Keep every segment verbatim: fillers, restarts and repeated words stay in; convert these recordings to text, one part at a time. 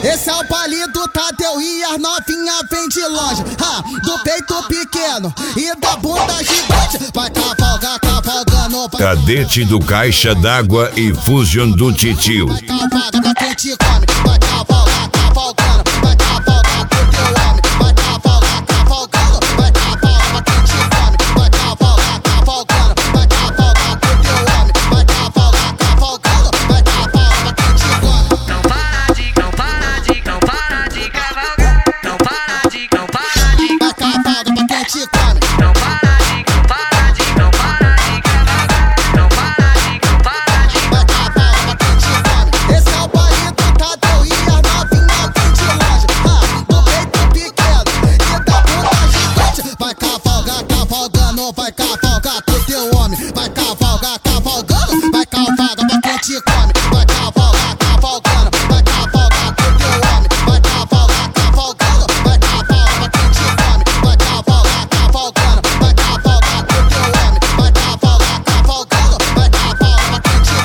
Esse é o palito Tadeu e as novinha vem de longe. Ha, do peito pequeno e da bunda gigante. Vai cavalgar, cavalgando. Cadete do Caixa d'Água e Fusion do Titio. Vai cavalgar pra quem te come. Vai cavalgar, cavalgando. Vai cavalgar pro teu homem. Vai cavalgar, cavalgando. Vai cavalgar pra quem te come. Vai cavalgar, cavalgando. Vai cavalgar pro teu homem. Vai cavalgar, cavalgando. Vai cavalgar pra quem te come. Não para de, não para de, não para de cavalgar. Não para de, não para de. Vai cavalgar pra quem te come. Não para de, não para de, não para de cavalgar. Não para de, não para de. Vai cavalgar pra quem te come. Esse é o palito Tadeu e as novinha vem de longe. Ha, do peito pequeno e da bunda gigante. Vai cavalgar, cavalgando. Vai cavalgar pro teu homem. Vai cavalgar, cavalgando. Vai cavalgar pra quem te come. Vai cavalgar, cavalgando. Vai cavalgar pro teu homem. Vai cavalgar, cavalgando. Vai cavalgar pra quem te come. Vai cavalgar, cavalgando. Vai cavalgar pro teu homem. Vai cavalgar, cavalgando. Vai cavalgar pra quem te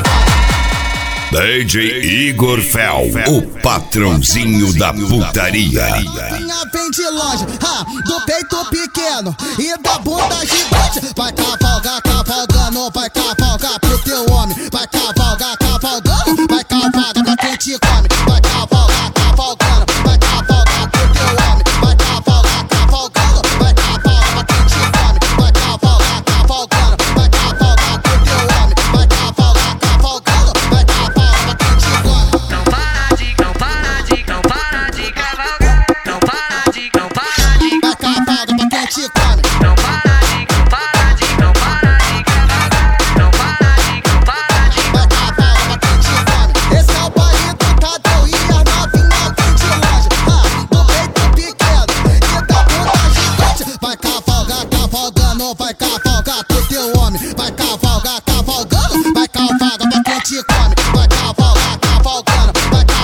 come. D J Igor Fel, o patrãozinho da putaria. Minha vem de longe, ha, do peito pequeno e da bunda gigante. Vai cavalgar, cavalgando, vai cavalgar pro teu homem. Vai cavalgar, cavalgando, vai cavalgar pra quem te come. Vai cavalgar, cavalgando, vai cavalgar pro teu homem. Vai cavalgar, cavalgando, vai cavalgar pra quem te come. Vai cavalgar, cavalgando, vai cavalgar pro teu homem. Vai cavalgar, cavalgando, vai cavalgar pra quem te come. Não para de, não para de, não para de cavalgar. Não para de, não para de. Vai cavalgar pra quem te come. Não para de, não para de, não para de cavalgar. Não para de, não para de. Vai cavalgar pra quem te come. Esse é o palito Tadeu e as novinha vem de longe. Ha, do peito pequeno e da bunda gigante. Vai cavalgar, cavalgando, vai cavalgar pro teu homem. Vai cavalgar, cavalgando, vai cavalgar pra quem te come. Vai cavalgar, cavalgando, vai cavalgar